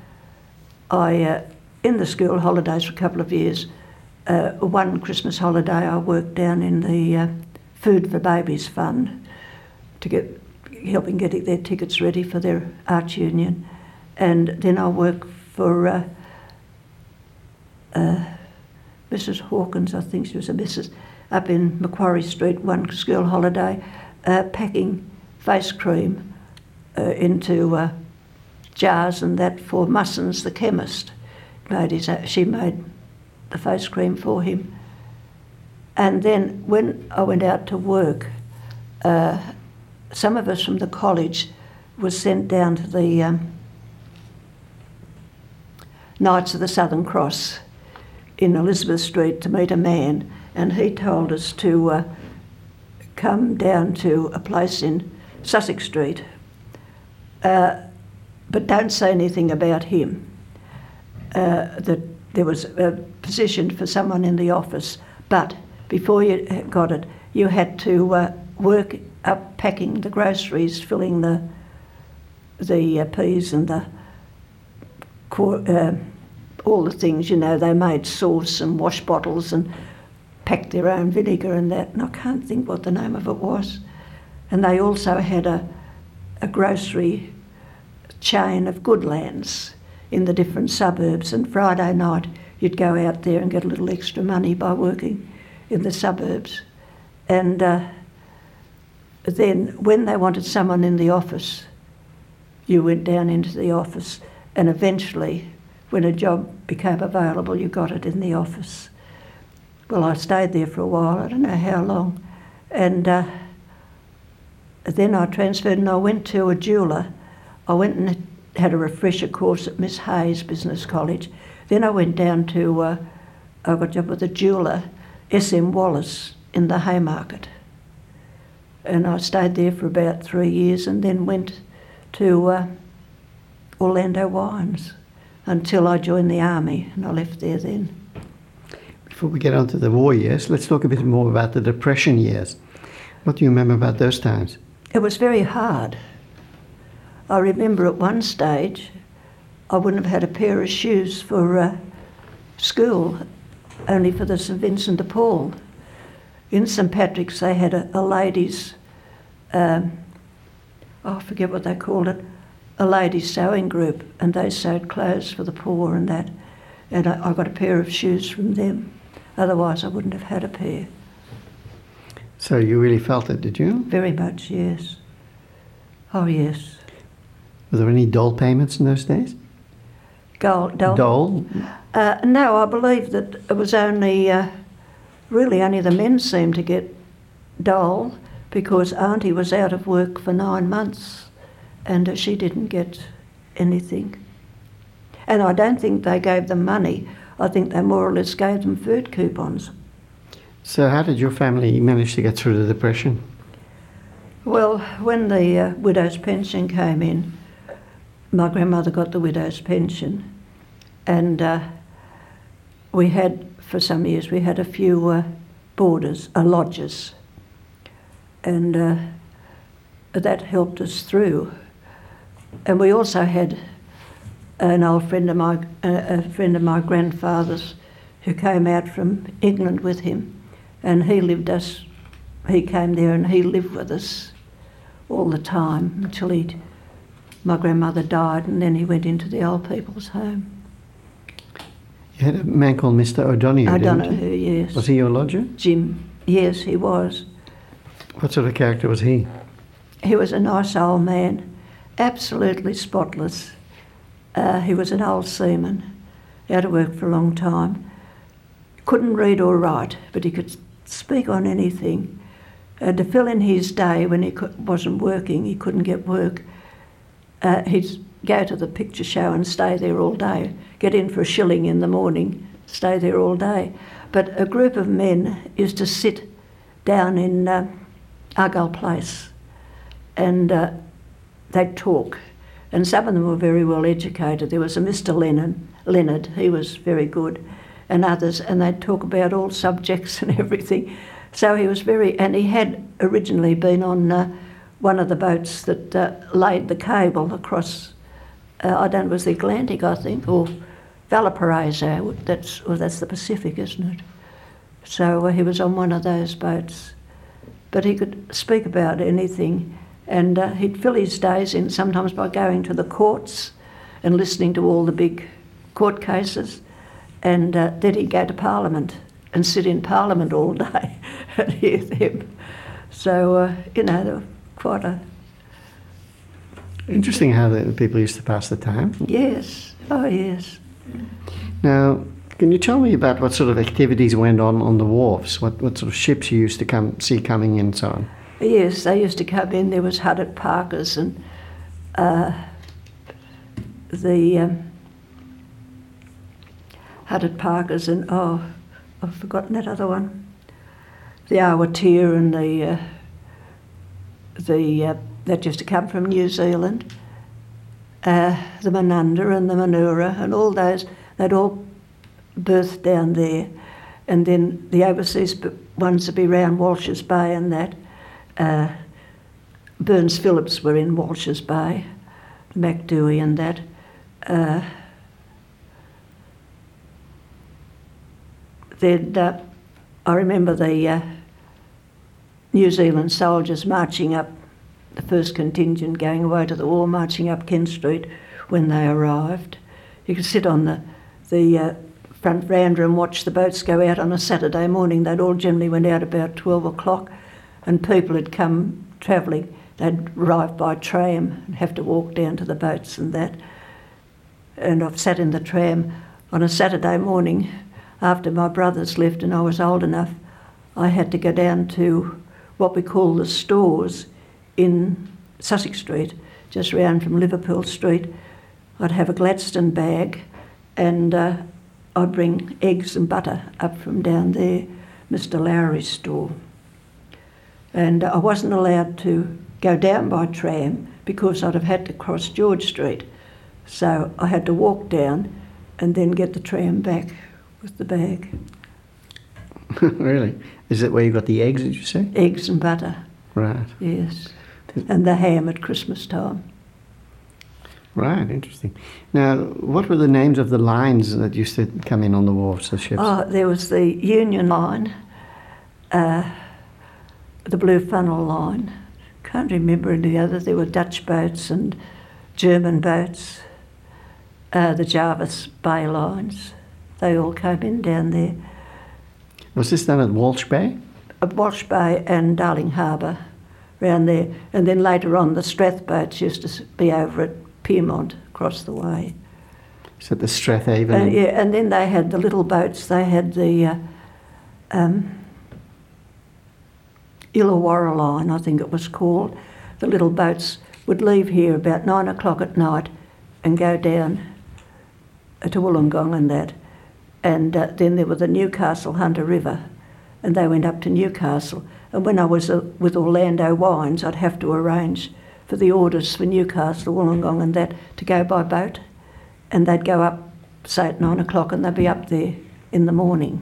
I, uh, in the school holidays for a couple of years, uh, one Christmas holiday I worked down in the uh, Food for Babies Fund to get helping getting their tickets ready for their arts union. And then I worked for uh, uh, Missus Hawkins, I think she was a Missus, up in Macquarie Street, one school holiday, uh, packing face cream uh, into uh, jars and that for Mussins, the chemist. Made his, she made the face cream for him. And then when I went out to work, uh, some of us from the college was sent down to the um, Knights of the Southern Cross in Elizabeth Street to meet a man, and he told us to uh, come down to a place in Sussex Street, uh, but don't say anything about him. Uh, that there was a position for someone in the office, but before you got it, you had to uh, work up packing the groceries, filling the the uh, peas and the uh, all the things, you know. They made sauce and wash bottles and packed their own vinegar and that, and I can't think what the name of it was. And they also had a a grocery chain of Goodlands in the different suburbs, and Friday night you'd go out there and get a little extra money by working in the suburbs. And uh, then when they wanted someone in the office, you went down into the office, and eventually when a job became available you got it in the office. Well, I stayed there for a while, I don't know how long, and uh, then I transferred and I went to a jeweller. I went and had a refresher course at Miss Hayes Business College. Then I went down to, uh, I got a job with a jeweller, S M Wallace, in the Haymarket. And I stayed there for about three years and then went to uh, Orlando Wines until I joined the army, and I left there then. Before we get on to the war years, let's talk a bit more about the Depression years. What do you remember about those times? It was very hard. I remember at one stage I wouldn't have had a pair of shoes for uh, school, only for the St Vincent de Paul. In St Patrick's they had a, a ladies', um, oh, I forget what they called it, a ladies' sewing group, and they sewed clothes for the poor and that. and I, I got a pair of shoes from them. Otherwise, I wouldn't have had a pair. So you really felt it, did you? Very much, yes. Oh, yes. Were there any dole payments in those days? Gold, dole? Dole? Uh, no, I believe that it was only, uh, really only the men seemed to get dole, because Auntie was out of work for nine months and uh, she didn't get anything. And I don't think they gave them money. I think they more or less gave them food coupons. So how did your family manage to get through the Depression? Well, when the uh, widow's pension came in, my grandmother got the widow's pension, and uh, we had, for some years, we had a few uh, boarders, uh, lodgers, and uh, that helped us through. And we also had an old friend of my, uh, a friend of my grandfather's who came out from England with him, and he lived us, he came there and he lived with us all the time until he, my grandmother died, and then he went into the old people's home. You had a man called Mister O'Donoghue, O'Donoghue, didn't you? yes. Was he your lodger? Jim, yes, he was. What sort of character was he? He was a nice old man, absolutely spotless. Uh, he was an old seaman, out of work for a long time. Couldn't read or write, but he could speak on anything. Uh, to fill in his day when he could, wasn't working, he couldn't get work, uh, he'd go to the picture show and stay there all day, get in for a shilling in the morning, stay there all day. But a group of men used to sit down in uh, Argyle Place, and uh, they'd talk. And some of them were very well educated. There was a Mister Lennon, Leonard, he was very good, and others, and they'd talk about all subjects and everything. So he was very, and he had originally been on uh, one of the boats that uh, laid the cable across, uh, I don't know, it was the Atlantic, I think, or Valparaiso, that's, well, that's the Pacific, isn't it? So uh, he was on one of those boats. But he could speak about anything, and uh, he'd fill his days in sometimes by going to the courts and listening to all the big court cases, and uh, then he'd go to Parliament and sit in Parliament all day and hear them. So, uh, you know, they were quite a... Interesting how the people used to pass the time. Yes, oh yes. Now, can you tell me about what sort of activities went on on the wharves? What, what sort of ships you used to come see coming in and so on? Yes, they used to come in. There was Huddart Parkers and uh, the um, Huddart Parkers and, oh, I've forgotten that other one. The Awatere and the, uh, the uh, that used to come from New Zealand. Uh, the Manunda and the Manura and all those, they'd all berthed down there. And then the overseas ones would be round Walsh's Bay and that. Uh, Burns Phillips were in Walsh's Bay, MacDewey and that. Uh, then uh, I remember the uh, New Zealand soldiers marching up, the first contingent going away to the war, marching up Kent Street when they arrived. You could sit on the, the uh, front veranda and watch the boats go out on a Saturday morning. They'd all generally went out about twelve o'clock, and people had come travelling. They'd arrive by tram and have to walk down to the boats and that. And I've sat in the tram on a Saturday morning after my brothers left and I was old enough. I had to go down to what we call the stores in Sussex Street, just round from Liverpool Street. I'd have a Gladstone bag and uh, I'd bring eggs and butter up from down there, Mister Lowry's store. And I wasn't allowed to go down by tram because I'd have had to cross George Street. So I had to walk down and then get the tram back with the bag. Really? Is that where you got the eggs, did you say? Eggs and butter. Right. Yes. And the ham at Christmas time. Right, interesting. Now, what were the names of the lines that used to come in on the wharves, the ships? Oh, there was the Union Line, uh, the Blue Funnel Line. Can't remember any others. There were Dutch boats and German boats, uh, the Jarvis Bay lines. they all came in down there. Was this done at Walsh Bay? At Walsh Bay and Darling Harbour, round there. And then later on, the Strath boats used to be over at Pyrmont, across the way. So the Strathaven? Uh, yeah, and then they had the little boats. They had the uh, um, Illawarra line, I think it was called. The little boats would leave here about nine o'clock at night and go down to Wollongong and that. And uh, then there was the Newcastle Hunter River, and they went up to Newcastle. And when I was uh, with Orlando Wines, I'd have to arrange for the orders for Newcastle, Wollongong and that to go by boat. And they'd go up, say, at nine o'clock, and they'd be up there in the morning.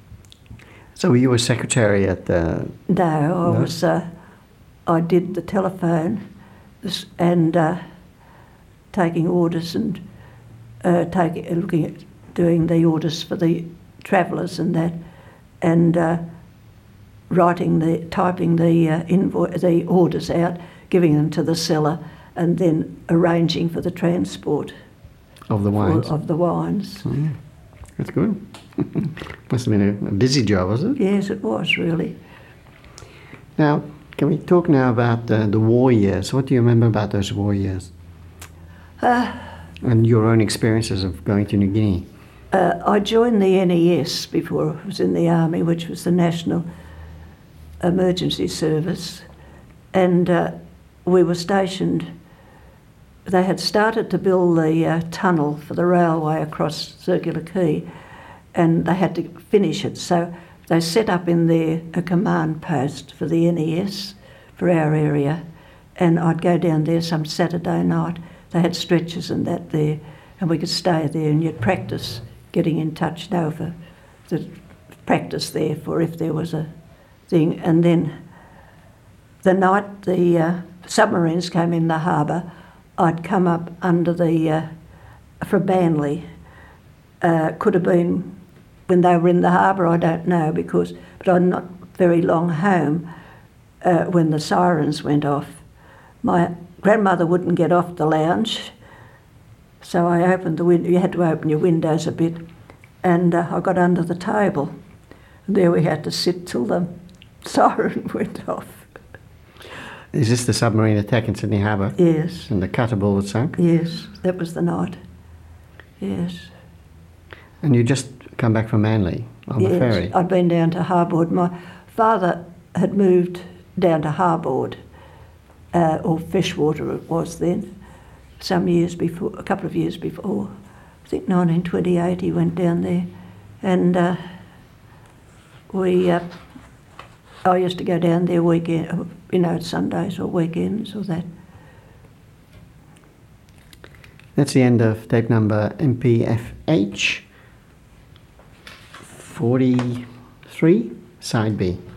So you were secretary at the... No, I No? was... Uh, I did the telephone and uh, taking orders and uh, taking, looking at doing the orders for the travellers and that, and uh, writing the, typing the uh, invo- the orders out, giving them to the seller, and then arranging for the transport Of the wines? for, of the wines. Oh, yeah. That's good. Must have been a, a busy job, was it? Yes, it was really. Now, can we talk now about uh, the war years? What do you remember about those war years? Uh, And your own experiences of going to New Guinea? Uh, I joined the N E S before I was in the army, which was the National Emergency Service, and uh, we were stationed. They had started to build the uh, tunnel for the railway across Circular Quay, and they had to finish it. So they set up in there a command post for the N E S for our area, and I'd go down there some Saturday night. They had stretchers and that there, and we could stay there, and you'd practice getting in touch now for the practice there for if there was a thing. And then the night the uh, submarines came in the harbour, I'd come up under the, uh, from Manly. Uh, could have been when they were in the harbour, I don't know, because, but I'm not very long home uh, when the sirens went off. My grandmother wouldn't get off the lounge, so I opened the window. You had to open your windows a bit, and uh, I got under the table. And there we had to sit till the siren went off. Is this the submarine attack in Sydney Harbour? Yes. And the cutter ball that sank? Yes, that was the night. Yes. And you just come back from Manly on yes. the ferry? I'd been down to Harbord. My father had moved down to Harbord, uh, or Freshwater it was then, some years before, a couple of years before. I think nineteen twenty-eight he went down there, and uh, we, uh, I used to go down there weekend, you know, Sundays or weekends or that. That's the end of tape number M P F H forty-three, side B.